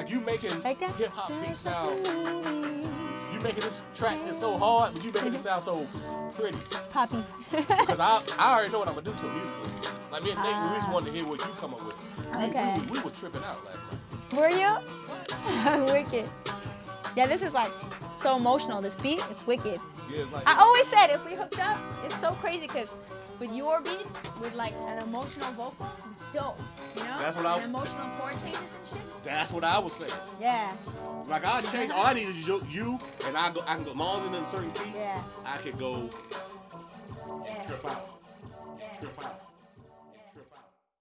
Like you making Like that? hip hop beats sound. You making this track that's so hard, but you making it sound so pretty. Poppy. Because I already know what I'm gonna do to it musically. Like me and Nate, we just wanted to hear what you come up with. Okay. We were tripping out last night. Were you? Wicked. Yeah, this is like so emotional. This beat, it's wicked. Yeah, it's like I always said if we hooked up, it's so crazy because with your beats, with like an emotional vocal, it's dope. You know? That's what I- and emotional chord changes and shit. that's what I was saying. Yeah. Like I change, all I need is you, and I can go. As long as it's in a certain key, Yeah. I could go Yeah. trip out.